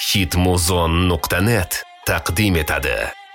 Hitmuzon.net taqdim etadi.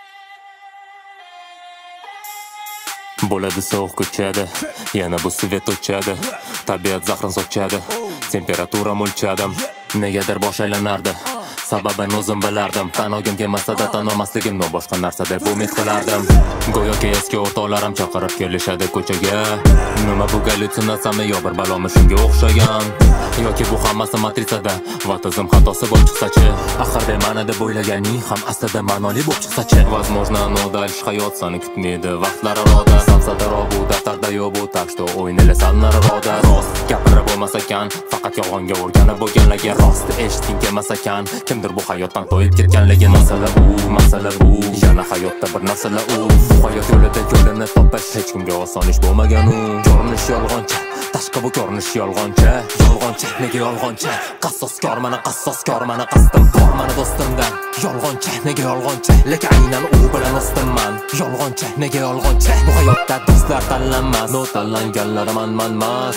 Bo'ladi sovuq ko'chadi, yana bu svet o'chadi, tabiat zahrin sochadi, temperatura o'lchadim, negadir bosh aylanardi. Sababini o'zim bilardim, tan olgim kelmasada tan olmasligimni boshqa narsa deb umid qilardim. Go'yoki eski o'rtoqlarim chaqirib kelishadi ko'chaga. Nima bu gallyutsinatsiyami yo bir balomi shunga o'xshagan, yoki bu hammasi matrisada va tizim xatosi bo'lib chiqsa-chi? Axir bema'ni deb o'ylaganing ham aslida ma'noli bo'lib chiqsa-chi? Возможно, но дальше hayot seni kutmaydi, vaqtlar aroda. Samsadaro bu daftarda yo'q bu, так что o'yinlar sanlar aroda. Rost gapirib bo'lmas ekan, faqat yolg'onga o'rganib bo'lganlarga rost eshitging kelmas ekan. Kimdir bu hayotdan to'yib ketganligi masala bu. Yana hayotda bir narsalar u. Hayot yo'lida yo'lini topish hech kimga oson ish bo'lmagan u. Ko'rinish yolg'oncha, tashqi bu ko'rinish yolg'oncha. Yolg'oncha, nega yolg'oncha? Qassoskor mana qasdim bor mana do'stimdan. Yolg'oncha, nega yolg'oncha? Lekin aynan u bilan o'stimman. Yolg'oncha, nega yolg'oncha? Bu hayotda do'stlar tanlanmas, no tanlanganlar manmas.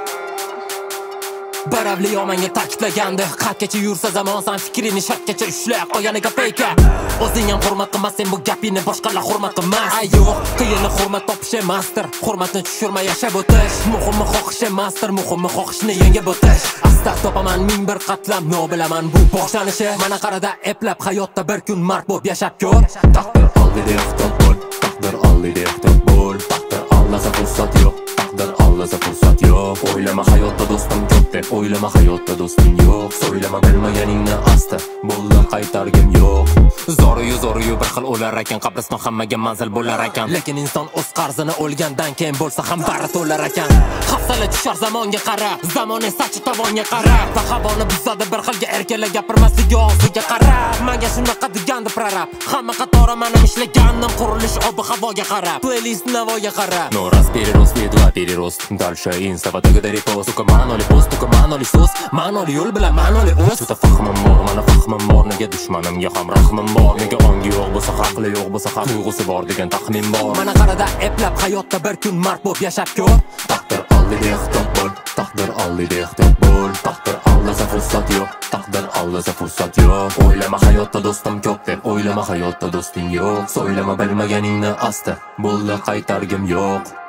Baravli yomanga ta'kidlagandi, qatgacha yursa zamon san fikrini shakkacha ushlay qo'yganiga peyka. O'zing ham hurmat qilmasang bu gapingni boshqalar hurmat qilmas. Ay yo'q, qiyinni hurmat topish emasdir, hurmatni tushirmay yashab o'tish. Muhimmi xohish emasdir, muhimmi xohishni yengib o'tish. Asta topaman ming bir qatlam, no bilaman bu boshlanishi. Mana qarada eplab hayotda bir kun mard bo'lib yashab ko'r. Taqdir oldida ehtiyot bo'l, taqdir oldida ehtiyot bo'l, taqdir oldida fursat yo'q. Oldasa fursat yo'q. O'ylama hayotda do'stim ko'p deb, o'ylama hayotda do'sting yo'q. So'ylama bilmaganingni asta bo'ldi qaytargim yo'q. Zoriyu bir xil o'lar ekan, qabriston hammaga manzil bo'lar ekan. Lekin inson o'z qarzini o'lgandan keyin bo'lsa ham bari to'lar ekan. Hafsala tushar zamonga qarab, zamon esa tovonga qarab. Va havoni buzadi bir xilga erkalar gapirmasligi og'ziga qarab. Menga shunaqa degandi prorab, hamma qatori men ishlagandim qurilish ob-havoga qarab. Playlist navoga qarab. No раз перерос, два перерос. Дальше инста фотогда репост. Только манoli post, только manoli so'z, manoli yo'l bilan manoli o'z. Juda fahmim bor, mana fahmim bor. Nega dushmanimga ham rahmim bor? Nega ongi yo'q bo'lsa haqli, yo'q bo'lsa haq tuyg'usi bor degan taxmin bor. Mana qarada eplab hayotda bir kun mard bo'lib yashab ko'r. Taqdir oldida ehtiyot bo'l, taqdir oldida ehtiyot bo'l, taqdir oldida fursat yo'q, taqdir oldida fursat yo'q. O'ylama hayotda do'stim ko'p deb, o'ylama hayotda do'sting yo'q. So'ylama bilmaganingni asta bo'ldi qaytargim yo'q.